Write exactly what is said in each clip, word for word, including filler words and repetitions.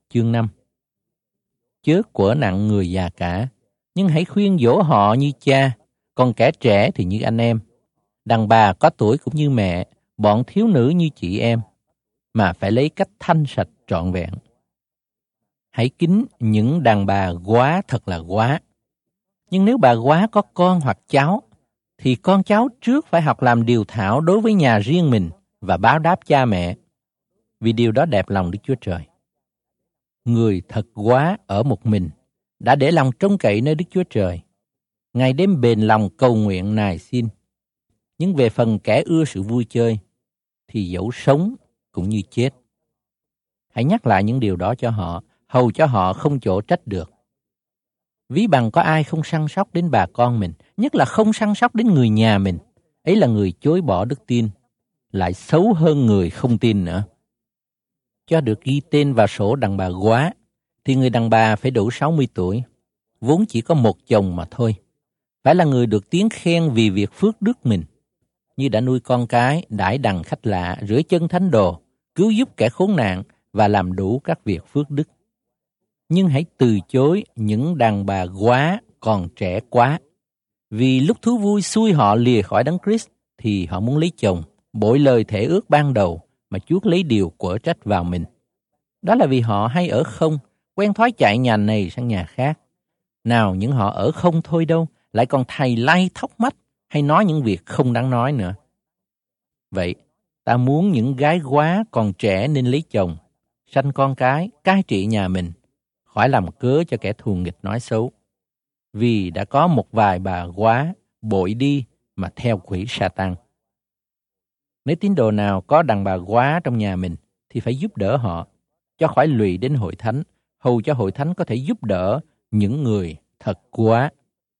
Chương năm. Chớ quở nặng người già cả, nhưng hãy khuyên dỗ họ như cha, còn kẻ trẻ thì như anh em. Đàn bà có tuổi cũng như mẹ, bọn thiếu nữ như chị em, mà phải lấy cách thanh sạch trọn vẹn. Hãy kính những đàn bà góa thật là góa. Nhưng nếu bà góa có con hoặc cháu, thì con cháu trước phải học làm điều thảo đối với nhà riêng mình và báo đáp cha mẹ, vì điều đó đẹp lòng Đức Chúa Trời. Người thật góa ở một mình đã để lòng trông cậy nơi Đức Chúa Trời, ngày đêm bền lòng cầu nguyện nài xin. Nhưng về phần kẻ ưa sự vui chơi, thì dẫu sống cũng như chết. Hãy nhắc lại những điều đó cho họ, hầu cho họ không chỗ trách được. Ví bằng có ai không săn sóc đến bà con mình, nhất là không săn sóc đến người nhà mình, ấy là người chối bỏ đức tin, lại xấu hơn người không tin nữa. Cho được ghi tên vào sổ đàn bà góa, thì người đàn bà phải đủ sáu mươi tuổi, vốn chỉ có một chồng mà thôi. Phải là người được tiếng khen vì việc phước đức mình, như đã nuôi con cái, đãi đằng khách lạ, rửa chân thánh đồ, cứu giúp kẻ khốn nạn và làm đủ các việc phước đức. Nhưng hãy từ chối những đàn bà góa còn trẻ quá, vì lúc thú vui xui họ lìa khỏi Đấng Christ thì họ muốn lấy chồng, bội lời thể ước ban đầu mà chuốc lấy điều quở trách vào mình. Đó là vì họ hay ở không, quen thói chạy nhà này sang nhà khác. Nào những họ ở không thôi đâu, lại còn thầy lay thóc mách hay nói những việc không đáng nói nữa. Vậy, ta muốn những gái góa còn trẻ nên lấy chồng, sanh con cái, cai trị nhà mình, khỏi làm cớ cho kẻ thù nghịch nói xấu. Vì đã có một vài bà góa bội đi mà theo quỷ Sa-tan. Nếu tín đồ nào có đàn bà góa trong nhà mình thì phải giúp đỡ họ, cho khỏi lụy đến hội thánh, hầu cho hội thánh có thể giúp đỡ những người thật góa.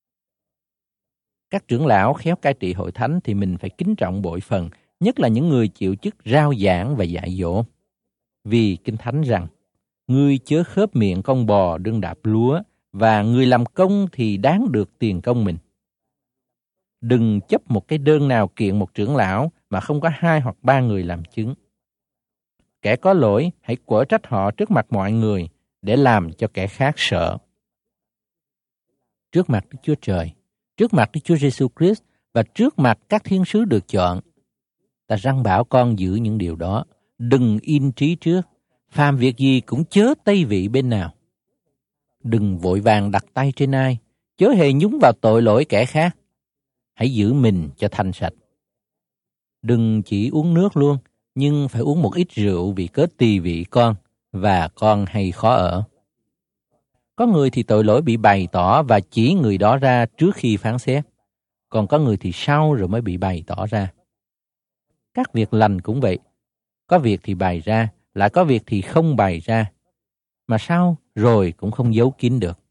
Các trưởng lão khéo cai trị hội thánh thì mình phải kính trọng bội phần, nhất là những người chịu chức rao giảng và dạy dỗ. Vì Kinh Thánh rằng, ngươi chớ khớp miệng con bò đương đạp lúa, và người làm công thì đáng được tiền công mình. Đừng chấp một cái đơn nào kiện một trưởng lão mà không có hai hoặc ba người làm chứng. Kẻ có lỗi hãy quở trách họ trước mặt mọi người để làm cho kẻ khác sợ. Trước mặt Đức Chúa Trời, trước mặt Đức Chúa Giêsu Christ và trước mặt các thiên sứ được chọn, ta răn bảo con giữ những điều đó. Đừng in trí trước, phàm việc gì cũng chớ tây vị bên nào. Đừng vội vàng đặt tay trên ai, chớ hề nhúng vào tội lỗi kẻ khác. Hãy giữ mình cho thanh sạch. Đừng chỉ uống nước luôn, nhưng phải uống một ít rượu vì cớ tỳ vị con, và con hay khó ở. Có người thì tội lỗi bị bày tỏ và chỉ người đó ra trước khi phán xét, còn có người thì sau rồi mới bị bày tỏ ra. Các việc lành cũng vậy, có việc thì bày ra, lại có việc thì không bày ra, mà sau rồi cũng không giấu kín được.